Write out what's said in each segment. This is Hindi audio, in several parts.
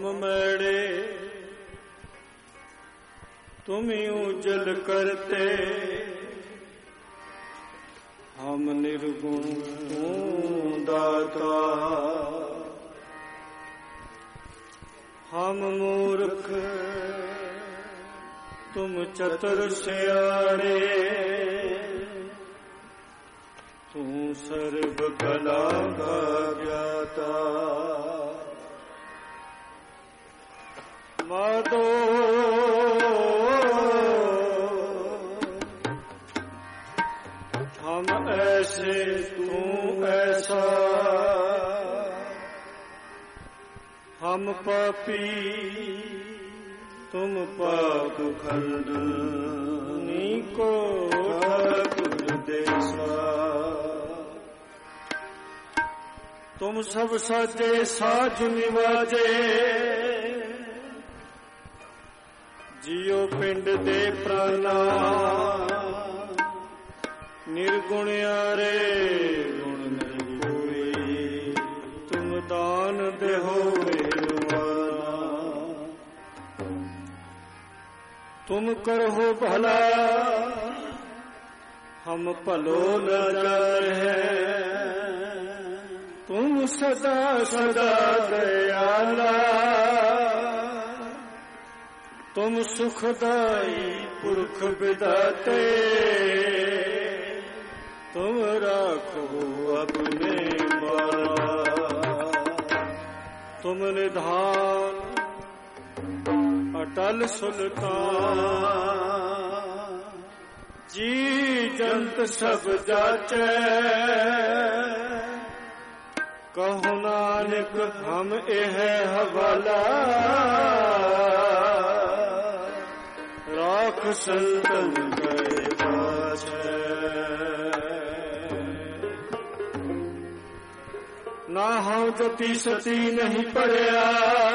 हम मैड़े तुम उजल करते, हम निर्गुण तू दाता। हम मूर्ख तुम चतुर सियारे, तू सर्व कला का ज्ञाता। माधो हम ऐसे तू ऐसा, हम पापी तुम पाप खंडनी को ठाकुर देसा। तुम सब साजे साज निवाजे, जियो पिंड दे प्राणा। निर्गुण यारे गुण नहीं कोई, तुम दान देहो मेलवाना। तुम करो भला हम भलो न जाने, तुम सदा सदा दयाला। तुम सुखदाई पुरख विदाते, तुम राखो अपने बाला। तुम निधान अटल सुल्तान, जी जंत सब जाचे। कहो नानक हम एह हवाला, राख संतन गए पाछे। ना हम जति सती नहीं पढ़िया,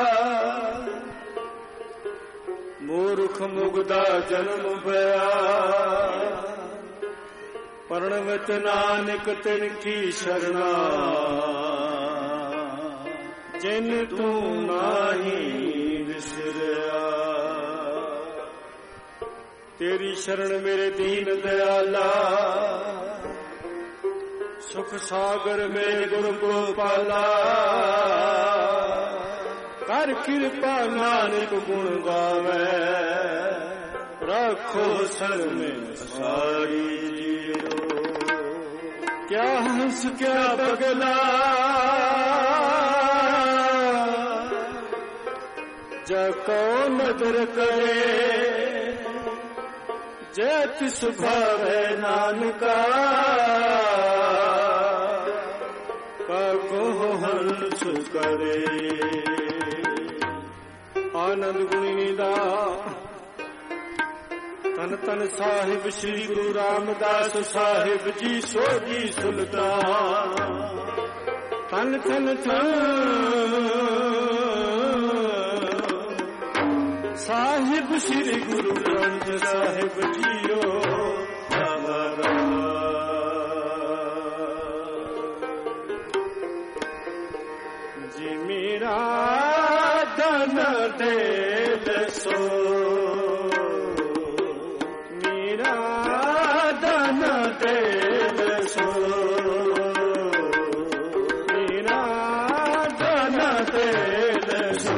मूर्ख मुगदा जन्म बया। परणवत नानक तिनकी शरणा, जिन तू नाही विसरिया। तेरी शरण मेरे दीन दयाला, सुख सागर मेरे गुरु गोपाला। कर कृपा नानक गुण गावे, रखो सर में सारी जियो। क्या हंस क्या बगला, जको नदर करे। जय तिस भावे नानका, काको हंस करे। आनंद गुणी दा तन तन साहिब श्री गुरु रामदास साहिब जी सोजी सुल्तान। तन तन साहिब श्री गुरु ग्रंथ साहिब जियो हमारा। जी मेरा धन दे दसो, मेरा धन दे दसो, मेरा धन दे दसो।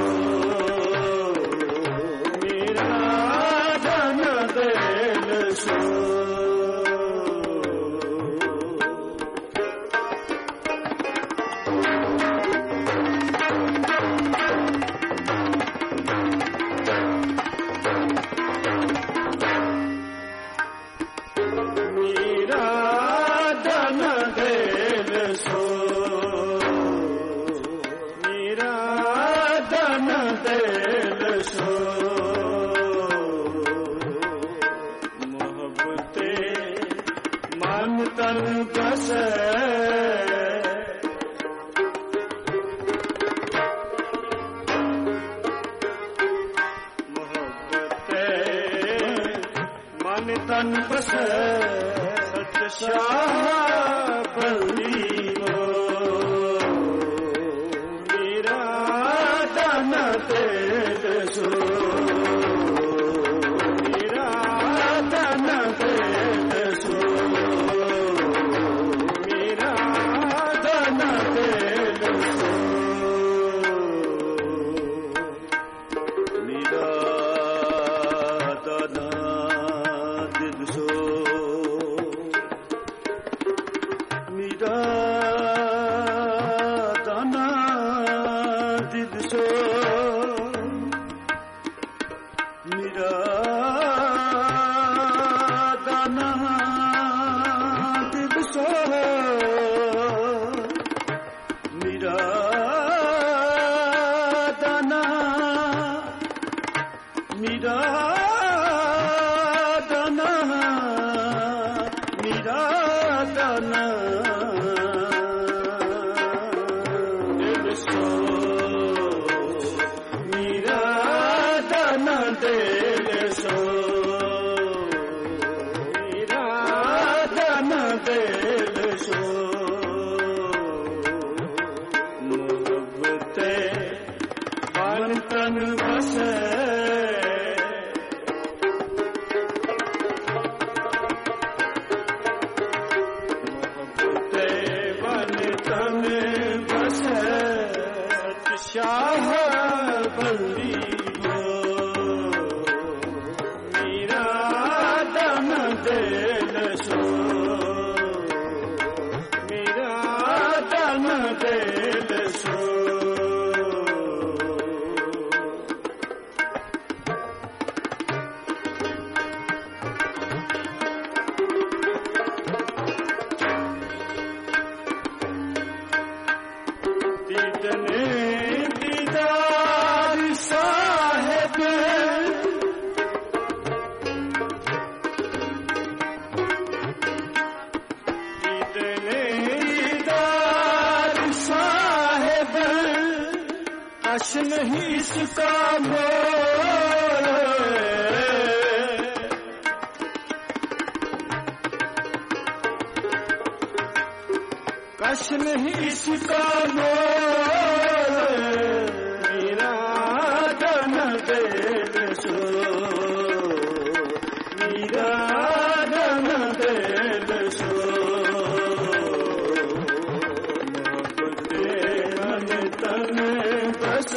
तन बस सच शाह बली वो मेरा दाना तेल सो मीरा धन तेल सो मीरा धन तेल सो मीरा धन दिल सो मीरा नहीं इसका मोल कश नहीं इसका मोल मीरा धन तेल सो मीरा धन तेल सो तन बस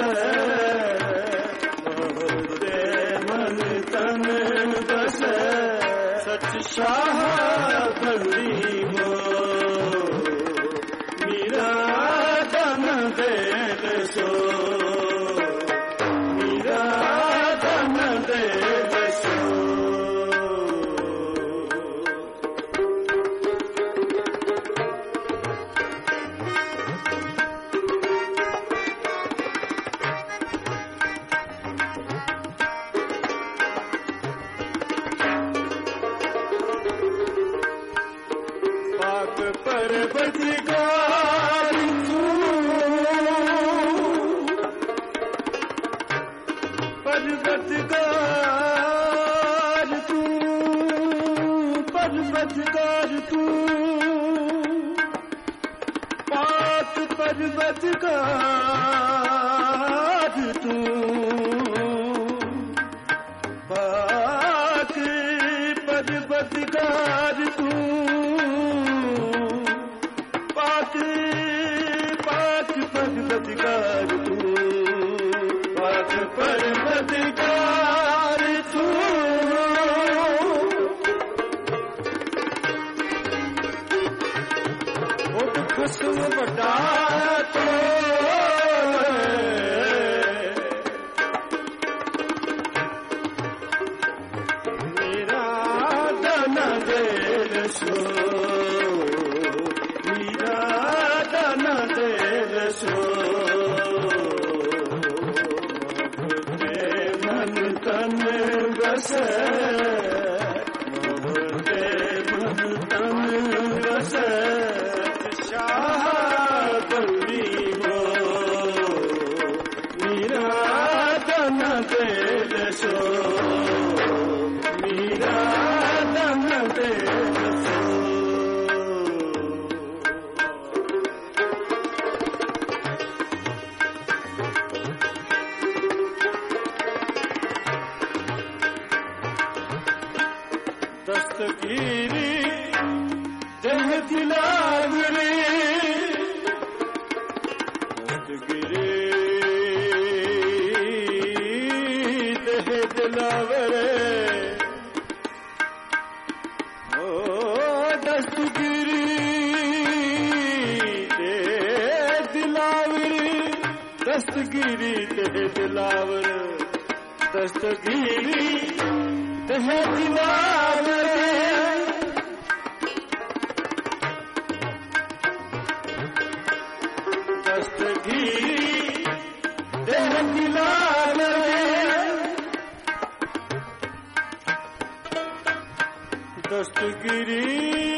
मन तन बस सच शाह बंदी हो मीरा धन तेल सो मीरा धन तेल सो परवदिगार तू परवदिगार तू परवदिगार तू पाक परवदिगार तू पाक परवदिगार तू परवदिगार तू पाक परवदिगार तू बहुत खुशम बड़ा तो मेरा धन तेल सो मेरा धन तेल सो मन तन बस मन तन बस शाह बंदी हो मेरा धन तेल सो मेरा धन तेल सो दस्तगीरी देह दिलावरे दस्तगीरी देह दिलावरे ओ दस्तगीरी देह दिलावरे दस्तगीरी देह दिलावर दस्तगीरी देह दिलावर दस्तगीरी देह दिलावर दस्तगीरी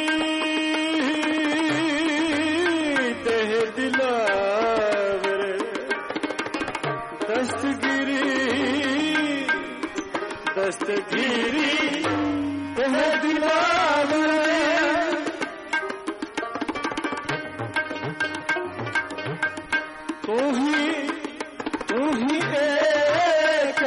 देह दिलावर दस्तगीरी दस्तगीरी देह दिलावर तू ही एक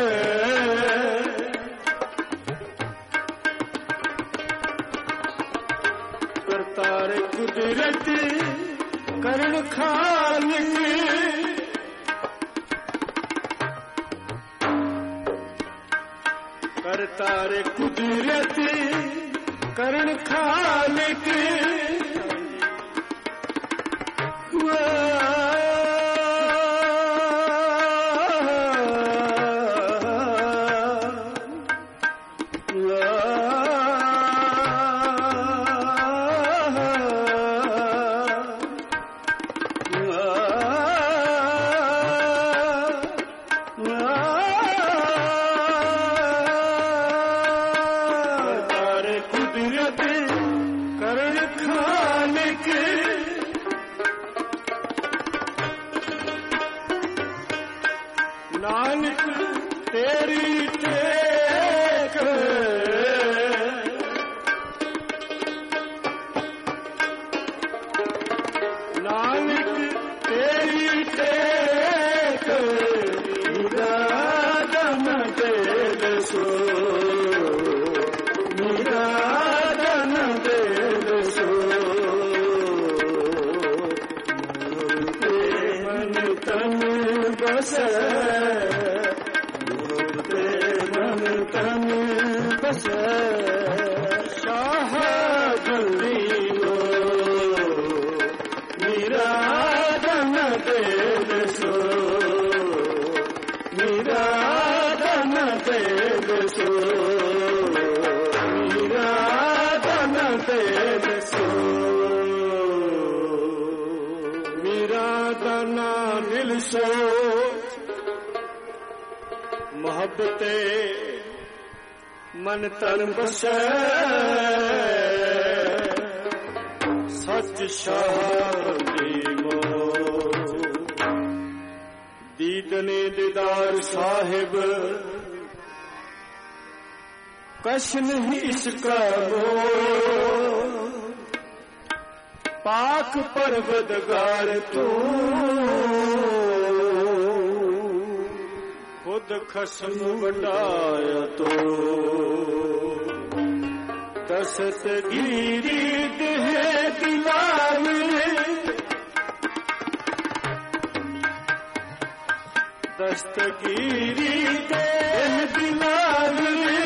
करतार कुदरत करण खालिक करतार कुदरत करण खालिक करण खालिक नानक तेरी टेक नानक तेरी टेक निरादन तेल सो निरादन तेल सो मन तन बस मन तन बस शाह जल्दी लो निरादन तेल सो निरादन तेल सो निरादन तेल सो निरादन दिल सो मोहब्बते मन तन बसै सच शादी मो दीदने दीदार साहिब कश नहीं इसका वो पाक परवदगार तू खुद खसम वटाया तो दस्तगीरी देह दिलावरे दस्तगीरी देह दिलावरे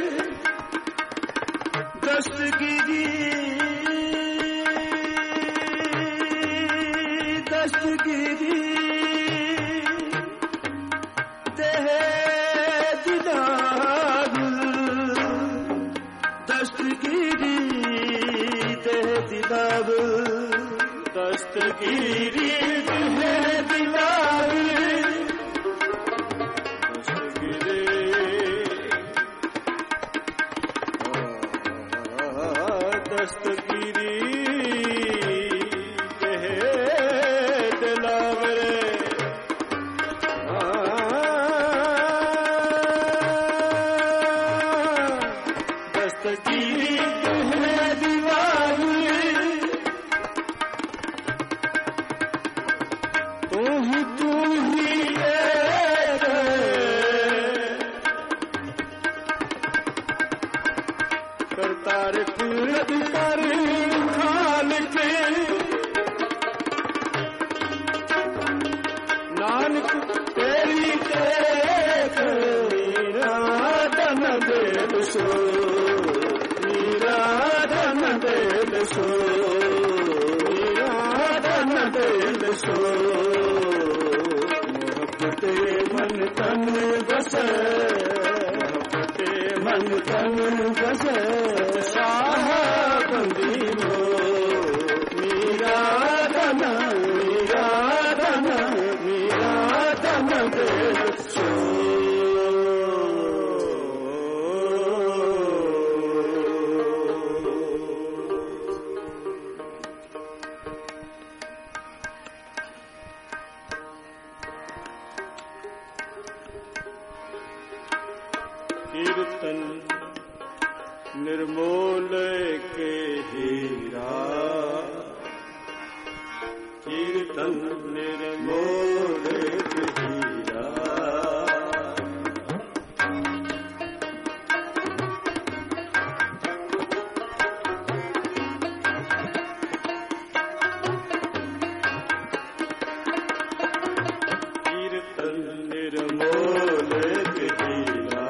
दस्तगीरी दस्तगीरी देह दिलावर दस्तगीरी देह दिलावर दस्तगीरी देह दिलावर दस्तगीरी देह दिलावरे दस्तगीरी देह दिलावरे तू ही करतार पूरत कर खालिक नानक तेरी देख मीरा धन देव सो मीरा धन देव सो मीरा धन देव सो मोहब्बते मन तन बसे मन तन बसे साहबंदी हो मीरा धन मीरा धन मीरा धन देव सो कीर्तन निर्मोल के हीरा कीर्तन निर्मोल के हीरा कीर्तन निर्मोल के हीरा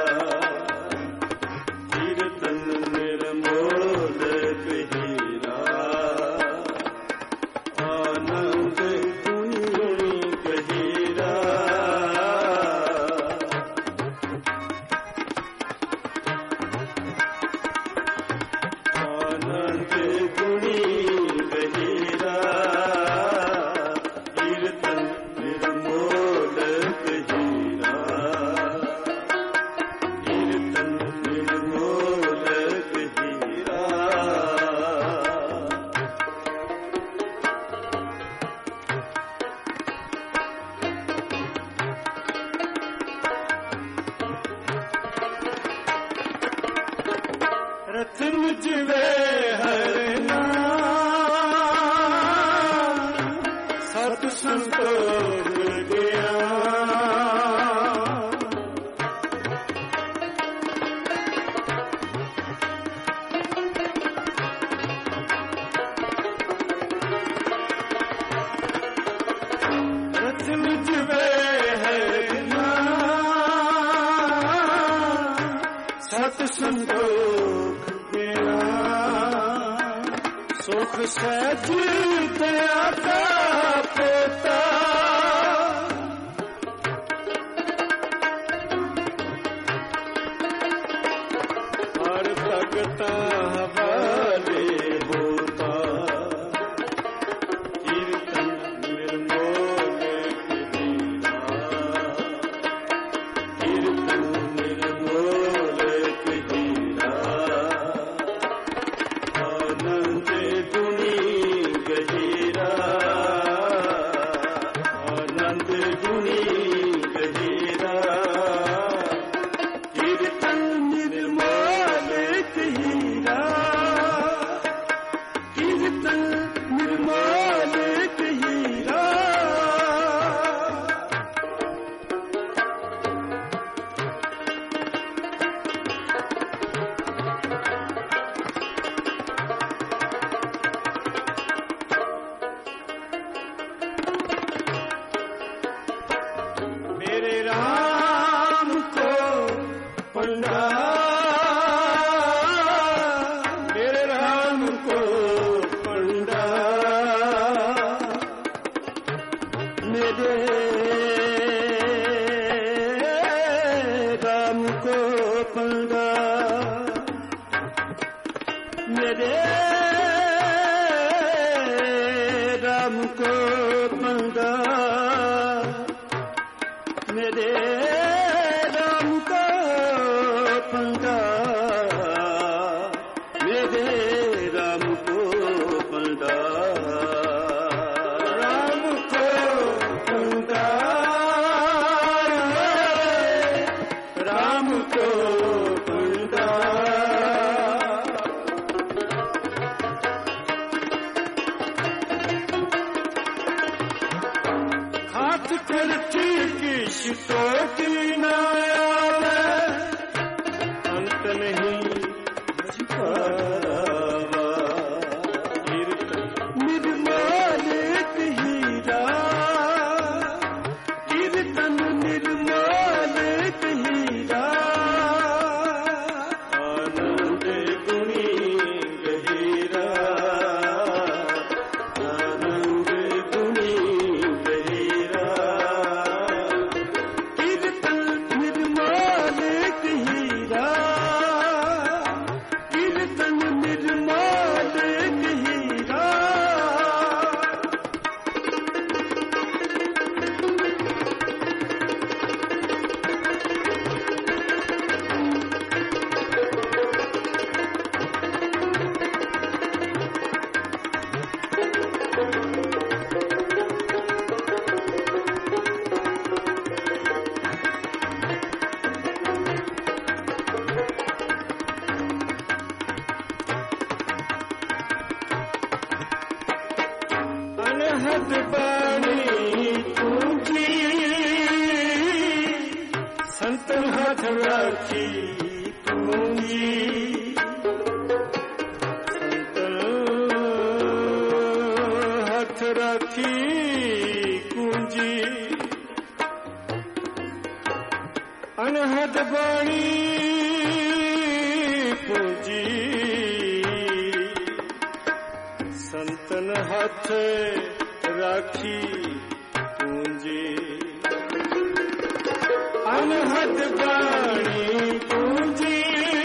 रथ मुझवे हरना सत संतोष गया रथ मुझवे हरना सत संतोष सुख सजीत आता पोता और भगता हवाले होता कीर्तन निर्मोल के हीरा कीर्तन निर्मोल के हीरा आनंद गहीरा आनंद गुणी गहीरा कीर्तन निर्मोल के हीरा कीर्तन निर्मोल के हीरा मेरे राम को पंडा मेरे राम को पंडा मेरे राम को पंडा मेरे राम को पंडा मेरे राम को पंडा मेरे राम को पंडा राम को पंडा राम को पंडा हाथ करती किसको की नाया अंत नहीं अनहद बाणी पूंजी संतन हाथ राखी पूंजी संतन हाथ राखी पूंजी अनहद बाणी पूंजी संतन हाथ राखी पूंजी अनहद बाणी पूंजी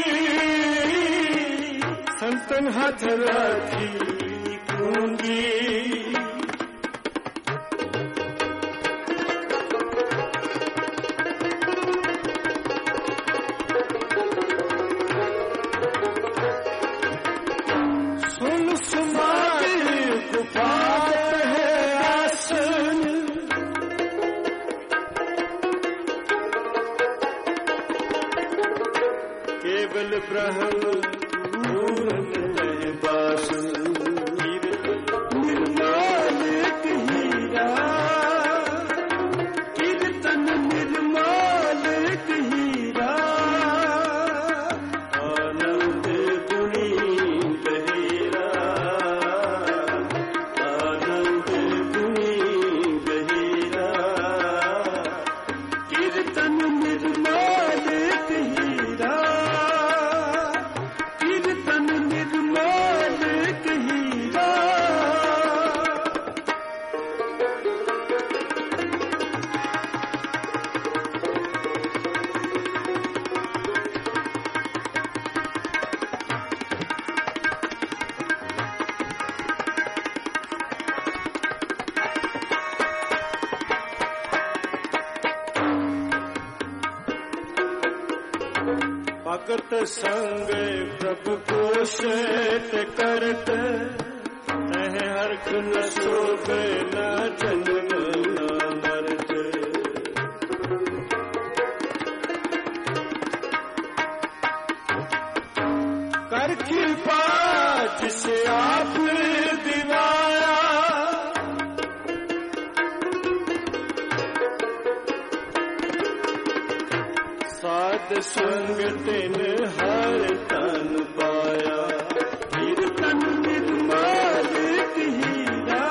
संतन हाथ राखी पूंजी सुन सुमात गुफात है आसन केवल ब्रह्म पूर्ण है बासन निर्मल हीरा कीर्तन निर्मल हीरा आनंद गुणी गहीरा आनंद गुणी गहीरा कीर्तन निर्मल हीरा कीर्तन निर्मल हीरा भगत संग प्रभु पोषित करत हरख न शोभ न जन्म न मरत कर कृपा जिसे आप दिवाया साध संग तिन हर तन पाया कीर्तन निर्मल हीरा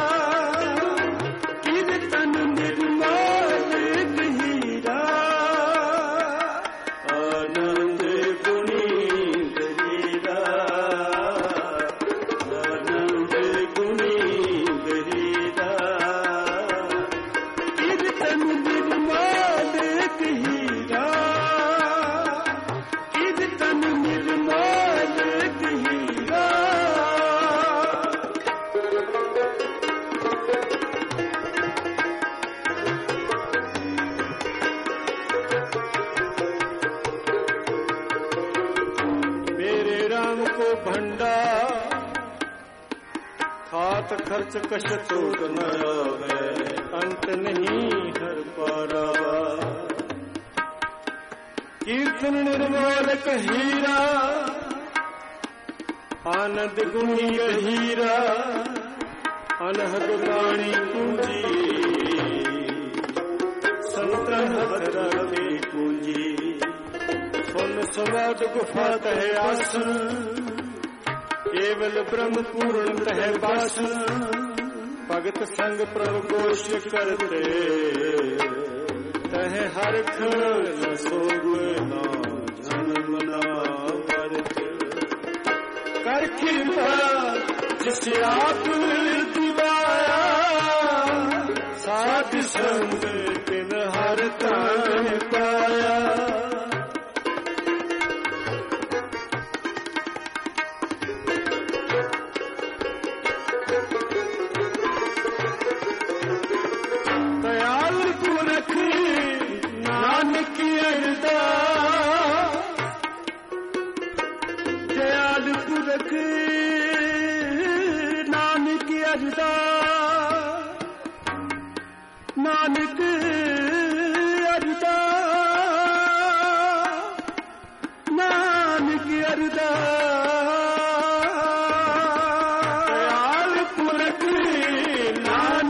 कीर्तन निर्मल हीरा आनंद गुणी गहीरा आनंद गुणी गहीरा कीर्तन निर्मल हीरा कीर्तन निर्मल हीरा मेरे राम को भंडा खात खर्च कश तोट न आवे अंत नहीं हर पारावा कीर्तन निर्मल हीरा आनंद गुणी हीरा अनहद बाणी पूंजी संतन हाथ राखी पूंजी सुन समाद गुफा तह आसन केवल ब्रह्म पूर्ण तह बासन भगत संग प्रभु गोश करते तह हरख न शोभ न जन्म न मरत कर कृपा जिसे आप दिवाया साध संग तिन हर तन पाया दयाल पुरख नानक अरदा दयाल पुरख नानक अरदा नानक अरदा नानक अरदा दयाल पुरख नानक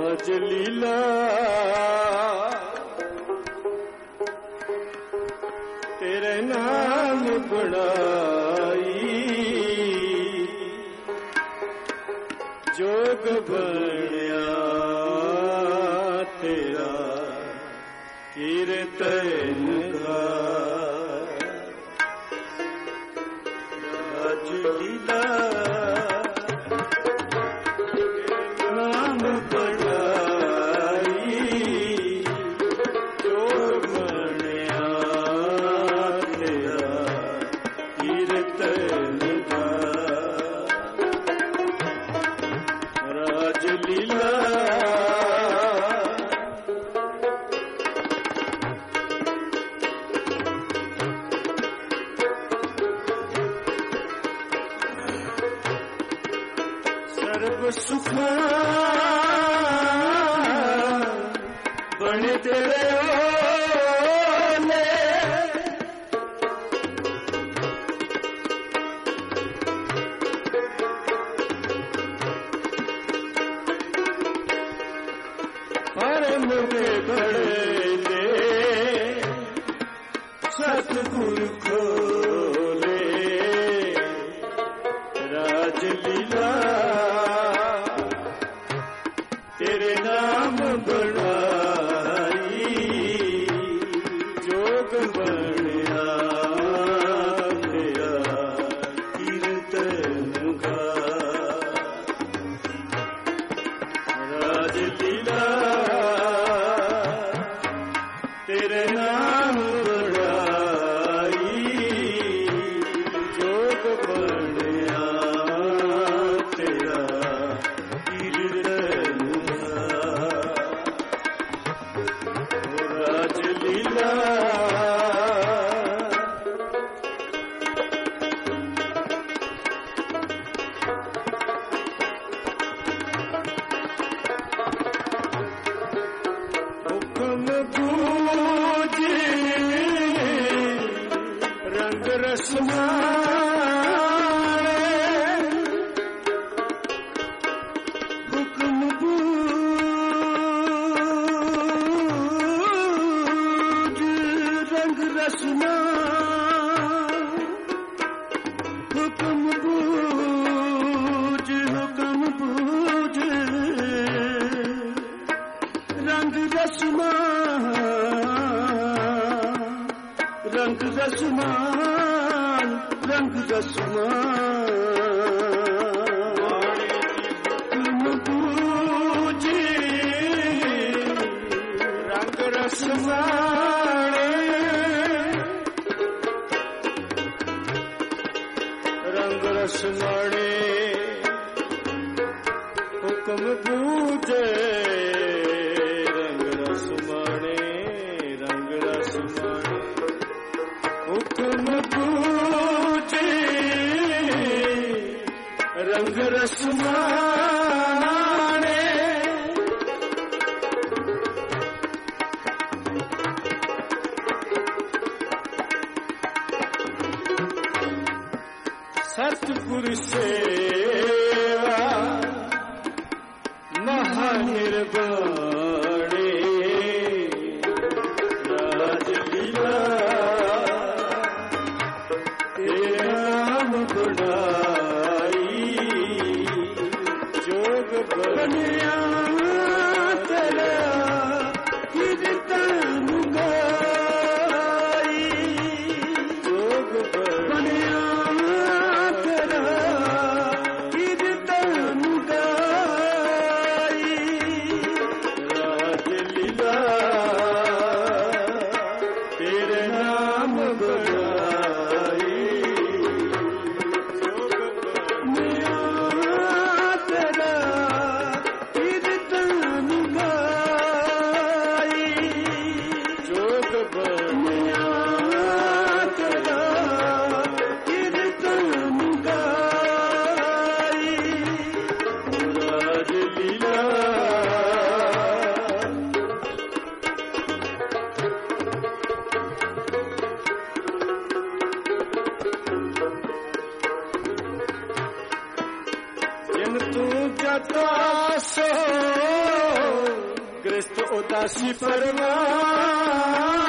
राज लीला तेरे नाम बनाई जोग बनया तेरा कीर्तन राज लीला सुख बने तेरे ओले परम के बड़े दे सतगुरु खोले राज लीला तेरे नाम बनाई जोग बनया तेरा कीर्तन गा राज लीला तेरे नाम बनाई जोग बनया तेरा रंग रसमारे हुक्म बूझ रंग रसमा हुक्म बूझ रंग रसमा रंग रसमान रंग रसमान तुम पूजे रंग रसमान रंग रसमाने हुक्म पूजे रंग रसमाने रंग रसमाने हुक्म पूजे रंग रसमाने सतगुर सेवा महानिर्वाणे राज लीला तेरे नाम बनाई जोग बनया तेरा कीर्तन गाई जोग बनया तेरा कीर्तन गाई ਗ੍ਰਸਤ ਉਦਾਸੀ ਪਰਵਾਹ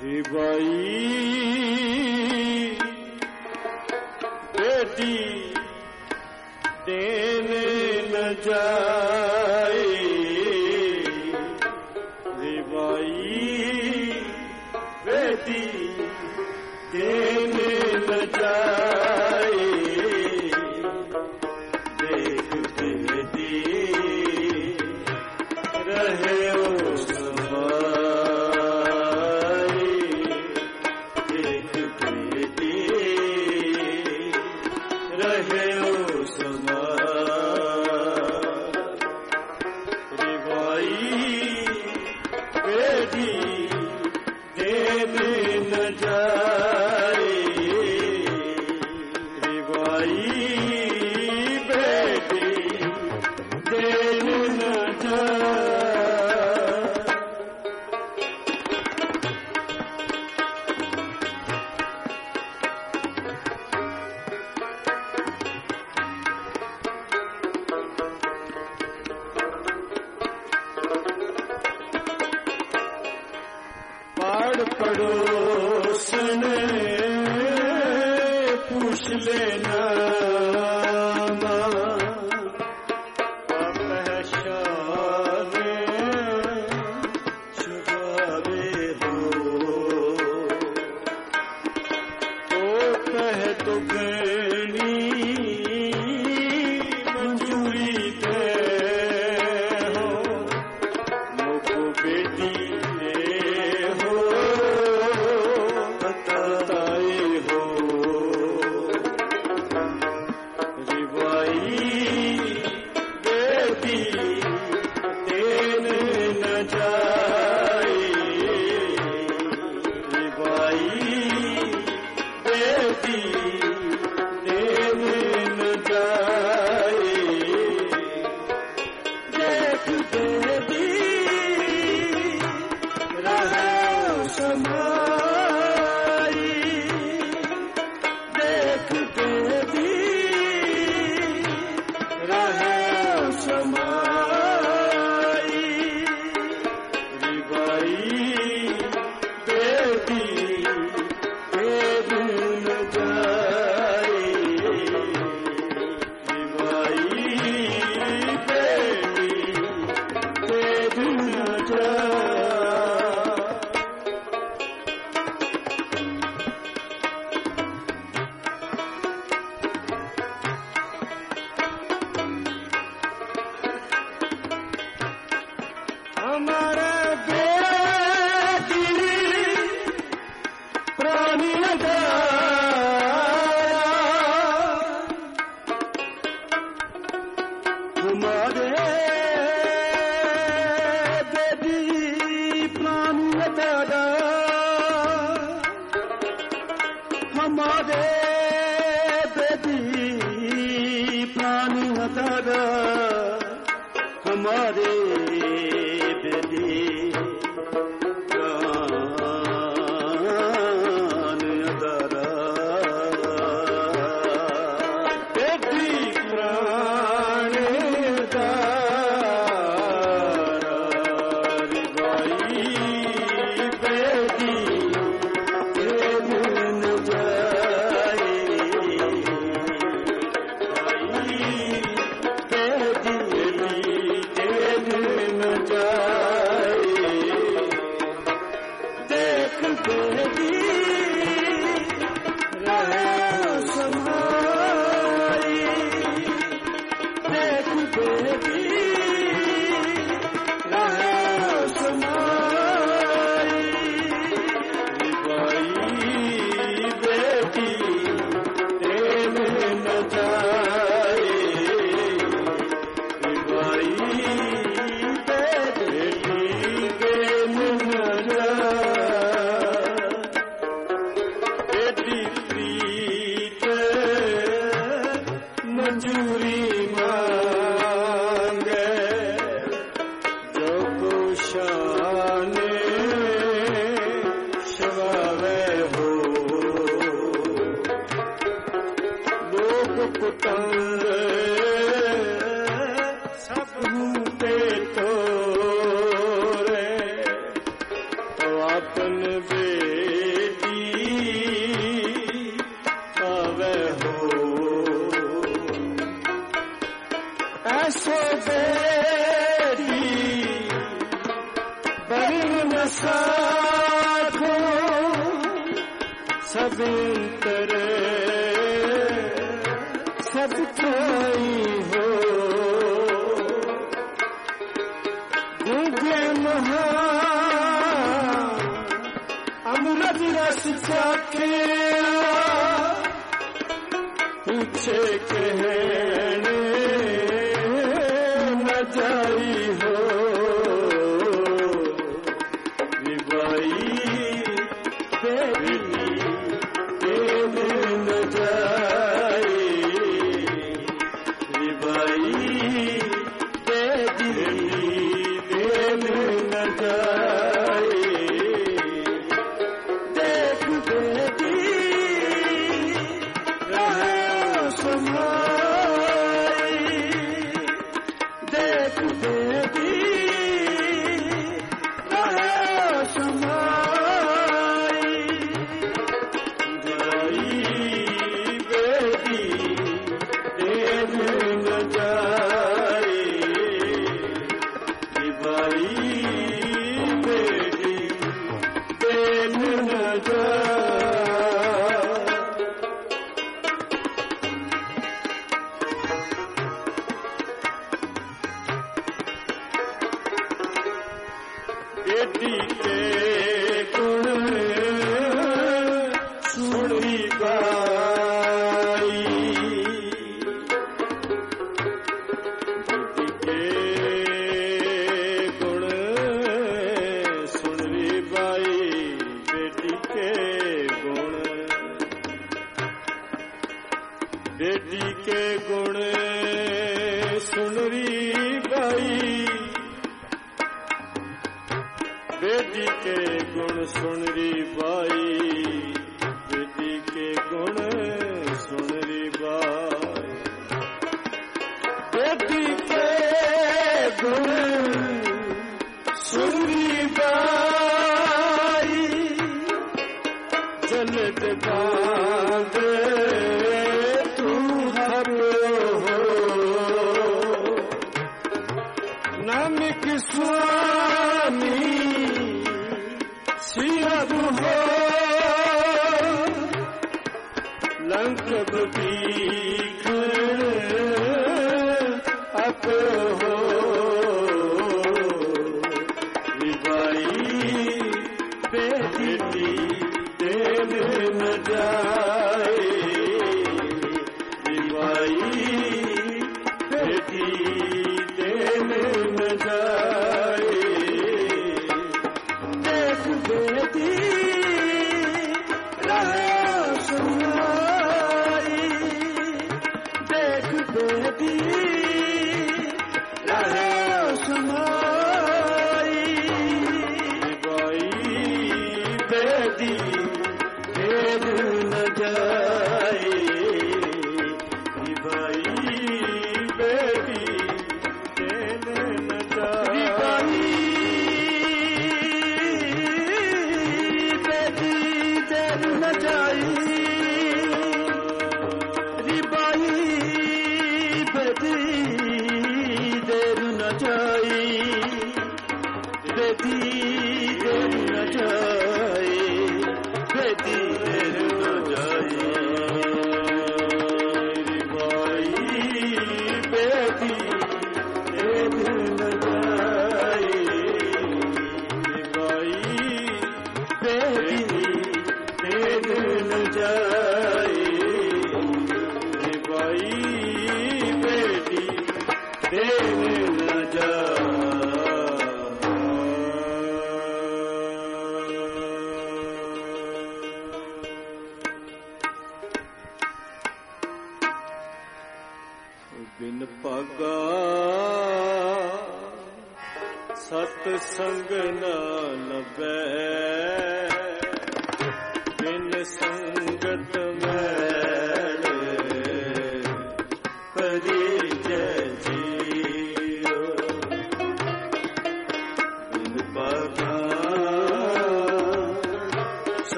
रिबाई बेटी देने न जाए, रिबाई बेटी देने न जाए, देख बेटी रहे ओ समाई, देख बेटी रहे ओ समाई, रिबाई बेटी देने न जाए, रिबाई बेटी देने न जाए। पड़ोस ने पूछ लेना पहचाने छुपावे हो, तो कह तो गनी मंजूरी दे हो, मुझको बेटी हमारे बेटी प्राण दादा, हमारे बेटी प्राण दादा, बेटी प्राण दादा, रिबाई साखो सब अंतरे सब ठाई हो गूंगे महा अमृत रस चाखे पूछे कहने न जाई हो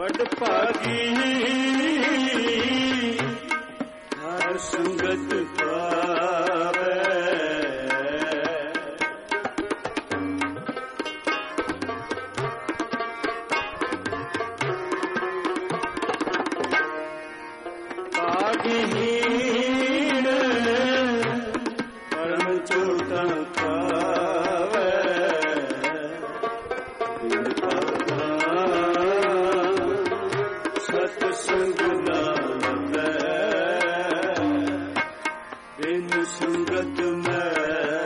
ਵੱਡ ਭਾਗੀ ਹਰ ਸੰਗਤ ਪਾਵੇ ਭਾਗੀਹੀਣ ਪਰਮ ਚੋਟਾਂ ਪਾਵੇ ਸਤ ਸੰਗ ਨਾਮ ਬਿਨ ਸੰਗਤ ਮੈਂ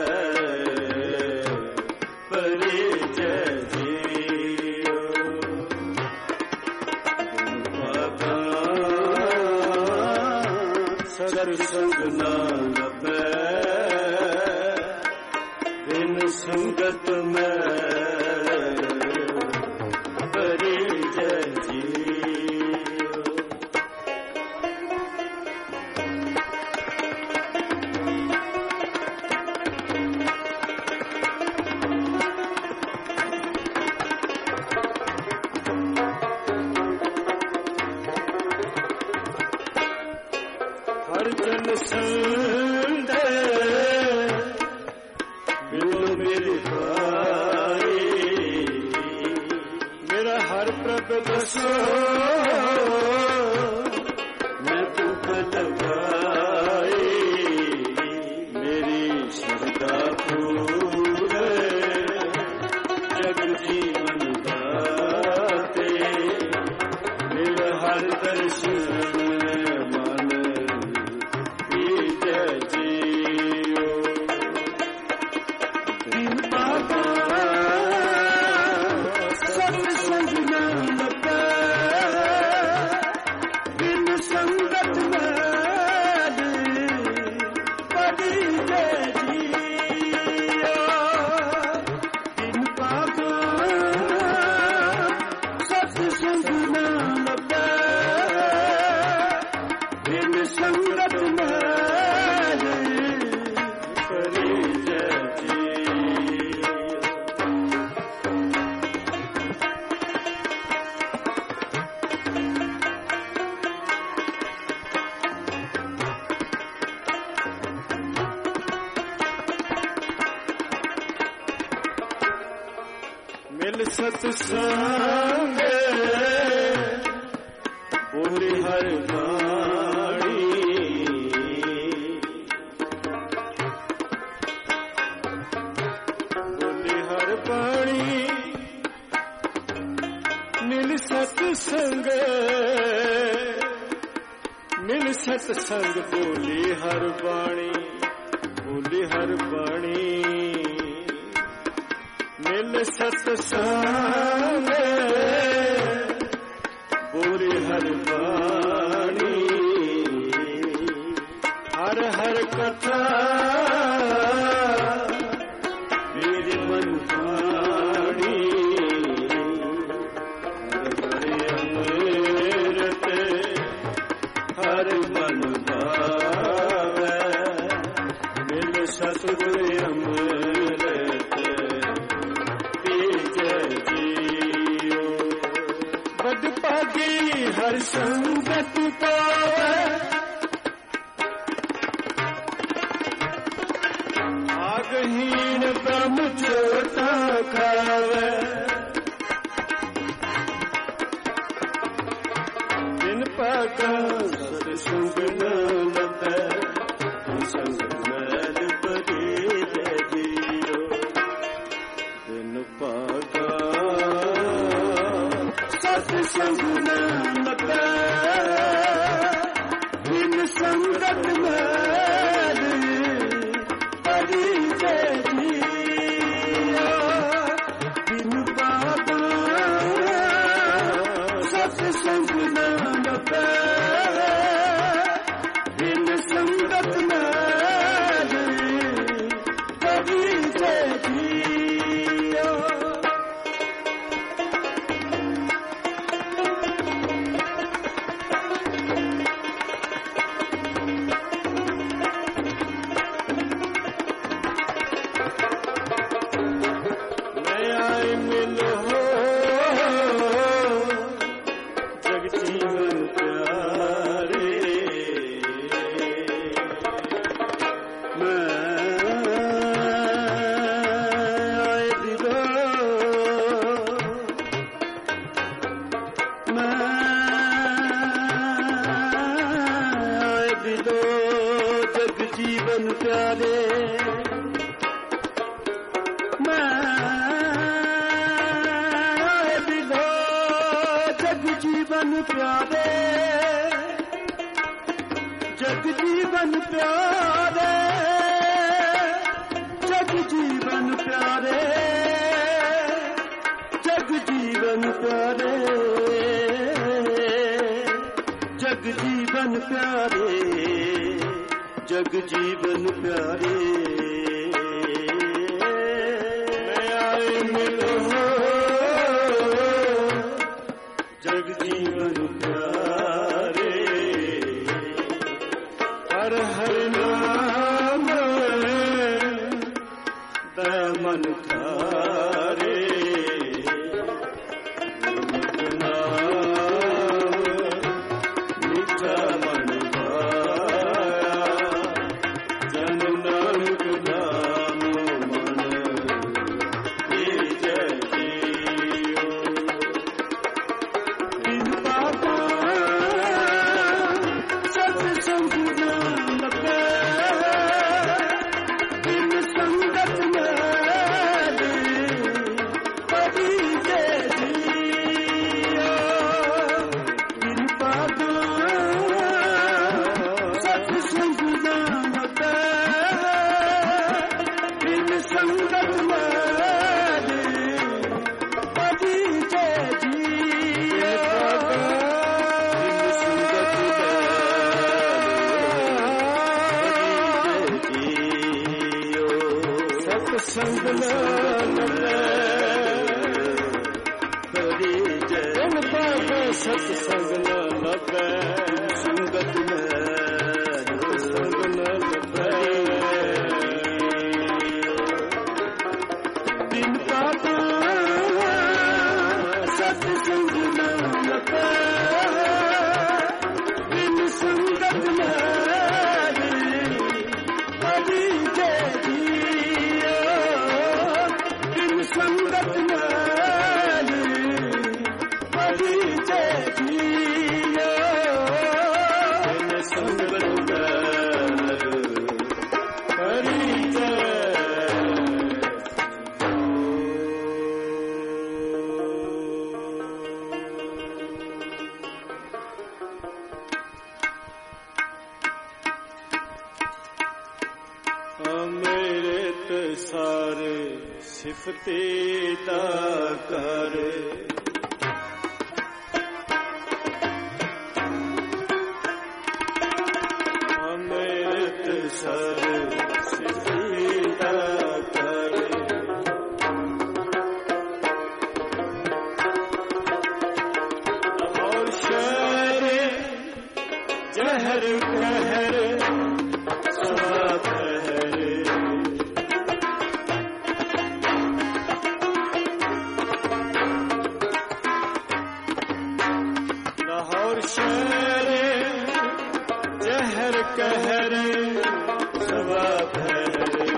ਪਰੇ ਜੈ ਜੀਓ ਸਤ ਸੰਗ ਨਾਮ ਬਿਨ ਸੰਗਤ ਮੈਂ ਪਰੇ ਜੈ ਜੀਓ ਹਰ ਜਨ ਸੰਦੇ ਬਿਨੁ ਮੇਰੇ ਭਾਈ ਮੇਰਾ ਹਰ ਪ੍ਰਭ ਬਸੋ ਮੈਂ ਤੂੰ ਲਗਾਈ ਮੇਰੀ ਸ਼ਰਧਾ ਪੂਰੇ ਜਗ ਜੀਵਨ ਦਾਤੇ ਮੇਰਾ ਹਰ ਦਰਸ਼ਨ ਮਿਲ ਸਤ ਸੰਗ ਬੋਲੇ ਹਰ ਬਾਣੀ ਬੋਲੇ ਹਰ ਬਾਣੀ ਮਿਲ ਸਤ ਸੰਗ ਮਿਲ ਸਤ ਸੰਗ ਬੋਲੇ ਹਰ ਬਾਣੀ ਬੋਲੇ ਹਰ ਬਾਣੀ ਮਿਲ ਸਤ ਸੰਗ ਬੋਲੇ ਹਰ ਬਾਣੀ ਹਰ ਹਰ ਕਥਾ ਮੇਰੇ ਮਨ ਪਾਣੀ ਹਰ ਅੰਮ੍ਰਿਤ ਹਰ ਮਨ ਭਾਵੈ ਮਿਲ ਸਤਿਗੁਰ ਅੰਮ੍ਰਿਤ ਵੱਡ ਭਾਗੀ ਹਰ ਸੰਗਤ ਪਾਵੇ ਆਗਹੀਣ ਬ੍ਰਹਮ ਚੋਟਾ ਖਾਵੇ ਜਿਨ ਭਾਗਾ ਸਤ ਸੰਗ ਨ ਲੱਭੈ ਸੰਗ ਮੈਲ ਬਰੀ ਜੈ ਜੀਓ ਜਿਨ ਭਾਗਾ ਸਤ ਸੰਗ ਨ ਲੱਭੈ ਬਿਨ ਸੰਗਤ ਮੈਲ ਬਰੀ ਜੈ ਜੀਓ ਬਿਨ ਬਾਬਾ ਸਤ ਸੰਗ ਨ ਲੱਭੈ ਬਿਨ ਸੰਗਤ ਮੈਲ ਬਰੀ ਜੈ ਜੀਓ मैं बिलो जग जीवन प्यारे, जग जीवन प्यारे, जग जीवन प्यारे, जग जीवन प्यारे, जग जीवन प्यारे, जग जीवन प्यारे। मैं आए मिलो जग जीवन प्यारे, हर हर नाम मन थारे, मीठा मन पाया, जन नानक नाम मन जय जियो। बिन बाबा सत्संग नाम पे, बिन संगत में पदी जय जियो। बिन बाबा सत्संग नाम पे, बिन संगत में पदी जय जियो। सत्संग नाम करी जय बाबा, सत्संग नाम संगत में संग नाम बिन बाबा सत्संग नाम बिन संगत में करी जय जियो। बिन संगत में करी जय जियो। बिन संगत में करी जय। मेरे ते सारे सिफते दा कर, मेरे ते सारे सिफते दा कर। और शहर जहर कहर सदा ठहरे, लाहौर शहर जहर कहर सदा ठहरे।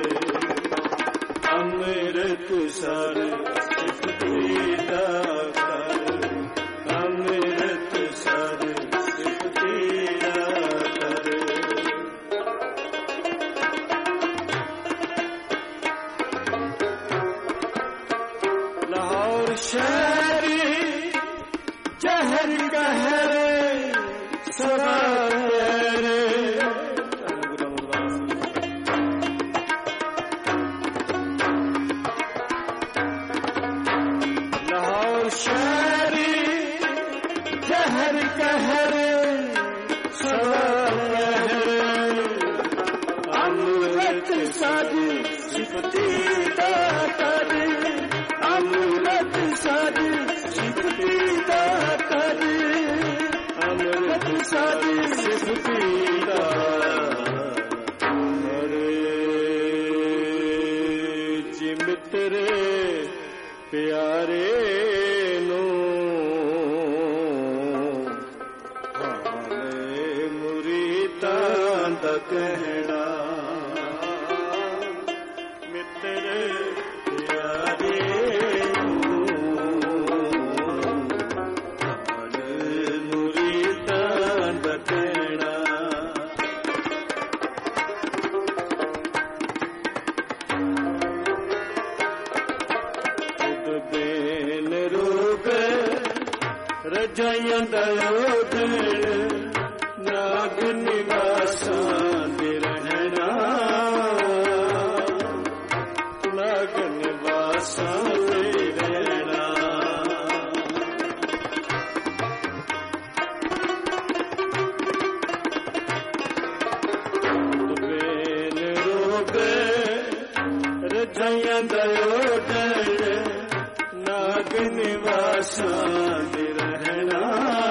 अमृत सर सिफते दा कर, अमृत सर सिफते दा कर। लाहौर शहर जहर कहर सदा ठहरे। लाहौर शहर जहर कहर सदा ठहरे। अमृत सद सिफते दा कर, अमृत सद सिफते दा कर, अमृत सद सिफते दा कर। जी मित्र प्यारे नो हाले मुरीदां दा कहना। मित्र प्यारे ਰਜਾਈਆਂ ਦਾ ਓਢਣ ਨਾਗ ਨਿਵਾਸਾਂ ਦੇ ਰਹਿਣਾ ਨਾਗ ਨਿਵਾਸਾਂ ਦੇ ਰਹਿਣਾ ਵੇਲ ਰੋਵੇ ਰਜਾਈਆਂ ਦਾ ਓਢਣ ਨਾਗ ਨਿਵਾਸਾਂ ਦੇ ਰਹਿਣਾ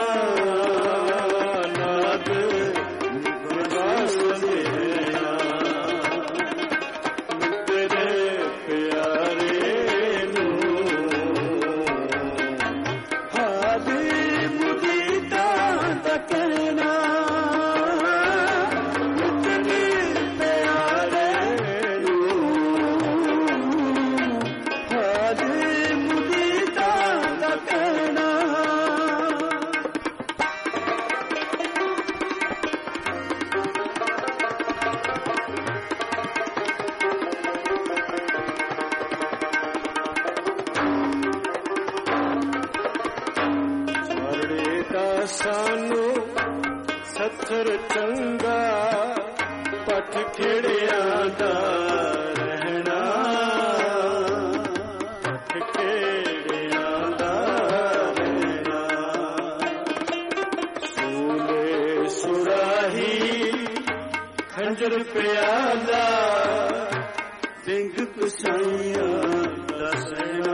ਨਾਗ ਨਿਵਾਸਾਂ ਦੇ ਰਹਿਣਾ ਤੇਰੇ ਪਿਆਰੇ ਨੂੰ ਹਾਦੀ ਮੁਦੀਤਾ ਦਾ ਕਹਿਣਾ ਤੇਰੇ ਪਿਆਰੇ ਨੂੰ ਹਾਦੀ ਮੁਦੀਤਾ ਦਾ ਕਹਿਣਾ ਮਰੜੇ ਦਾ ਸਾਨੂੰ ਸੱਥਰ ਚੰਗਾ ਪੱਠ ਖੇੜਿਆਂ ਦਾ ਰਹਿਣਾ ਪੱਠ ਖੇੜਿਆਂ ਦਾ ਰਹਿਣਾ ਸੂਲੇ ਸੁਰਾਹੀ ਖੰਜਰ ਪਿਆਲਾ ਸਿੰਘ ਕਸਾਈਆਂ ਦਾ ਸਹਿਣਾ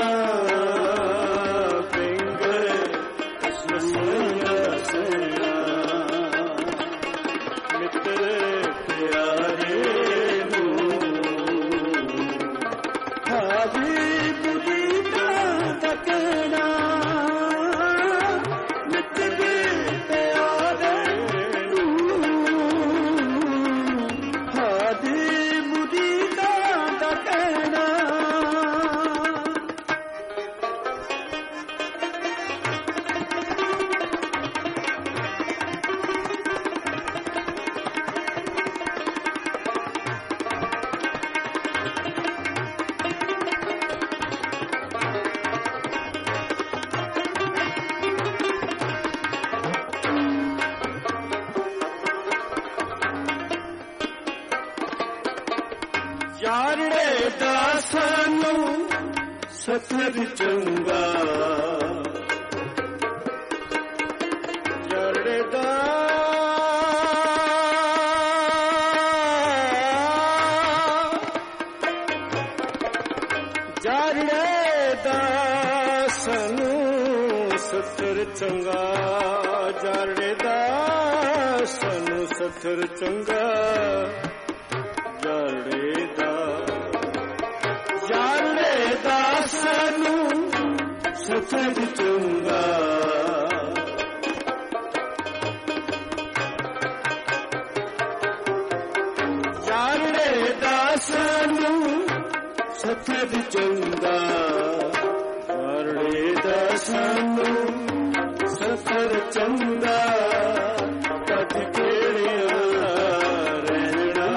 ਜਾਰੜੇ ਦਾ ਸਾਨੂੰ ਸੱਥਰ ਚੰਗਾ ਜਾਰੜੇ ਦਾ ਜਾਰੜੇ ਦਾ ਸਾਨੂੰ ਸੱਥਰ ਚੰਗਾ ਜਾਰੜੇ ਦਾ ਸਾਨੂੰ ਸੱਥਰ ਚੰਗਾ ਜਾਰੜੇ ਦਾ ਸਾਨੂੰ ਸੱਥਰ ਚੰਗਾ ਜਾਰੜੇ ਦਾ ਸਾਨੂੰ ਸੱਥਰ ਚੰਗਾ ਜਾਰੜੇ ਦਾ ਸਾਨੂੰ ਸੱਥਰ ਚੰਗਾ ਪੱਠ ਖੇੜਿਆਂ ਰਹਿਣਾ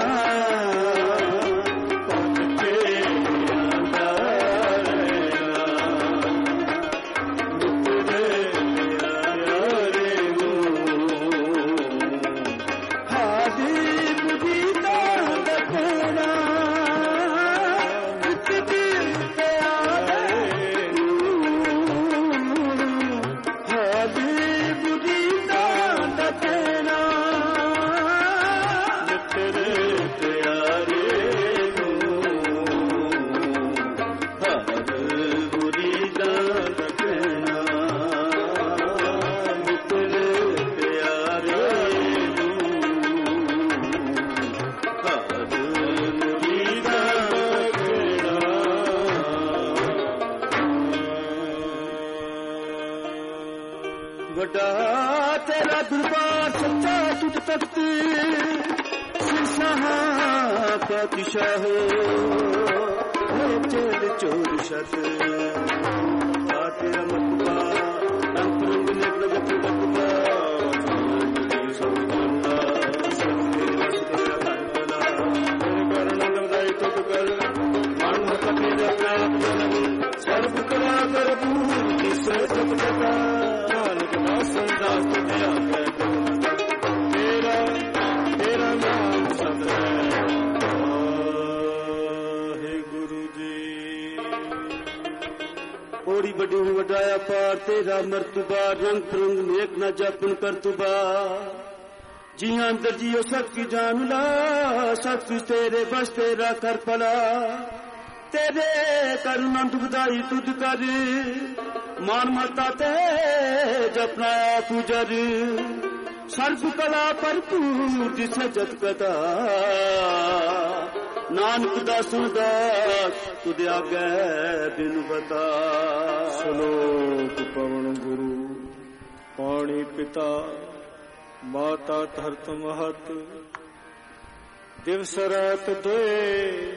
ਵੱਡਾ ਤੇਰਾ ਦਰਬਾਰ ਸੱਚਾ ਤੁਝ ਤਖਤ ਸ਼ਾਹ ਪਾਤਸ਼ਾਹ ਚੇਲ ਚੋਰ ਸ਼ਤ ਆ ਤੇਰਾ ਮਤਬਾ ਅੰਤਰੰਗ ਨੇ ਪ੍ਰਗਟ ਬਤਬਾ ਸਭਾਂਦਾ ਸਭੇ ਵਸ ਤੇਰਾ ਭਲਾ ਤੇਰੇ ਕਰਨ ਦਵਦਾਈ ਤੁਧ ਕਰ ਮਨ ਕਪੇ ਦਾ ਪ੍ਰਾਪ ਜਨਮ ਸਰਬ ਕਲਾ ਕਰ ਪੂਰ ਕਿਸ ਜਪ ਜਤਾ ओड़ी बड़ी वडाया पार तेरा मर्तबा रंग परंग नेक न जापन कर तुबा जी अंदर जियो सबकी जान ला सब कुछ तेरे बस तेरा कर पला तेरे करुणा दुखदाई तुझ कर मान मता ते जपना पूजर सर्व कला भरपूर जिसे जत कदा नानक दा सुनदा तुद आगे बिन बता श्लोक पवन गुरु पाणी पिता माता धरत महत दिवस रात दोए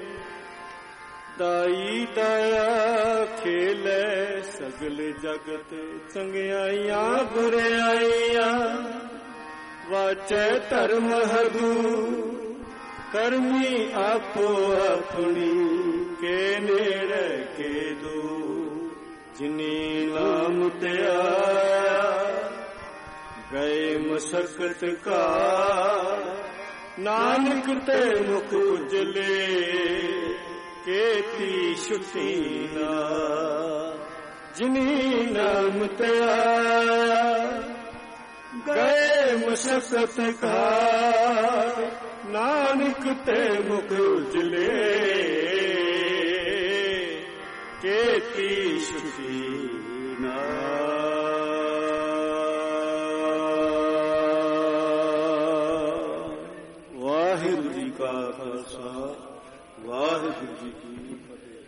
दाई दया खेले सगल जगत चंगियाइयां बुराइयां वाचे धर्म हदू करमी आपो अपनी के नेड़े के दो जिनी नाम ते आया गए मशक्कत का नानक ते मुख उजले केती शुटीना जिनी नाम ते आया गए मशक्कत का नानक ते मुख उजले केती शुटीना वाहिगुरु जी का खालसा वाहिगुरु जी की फतेह।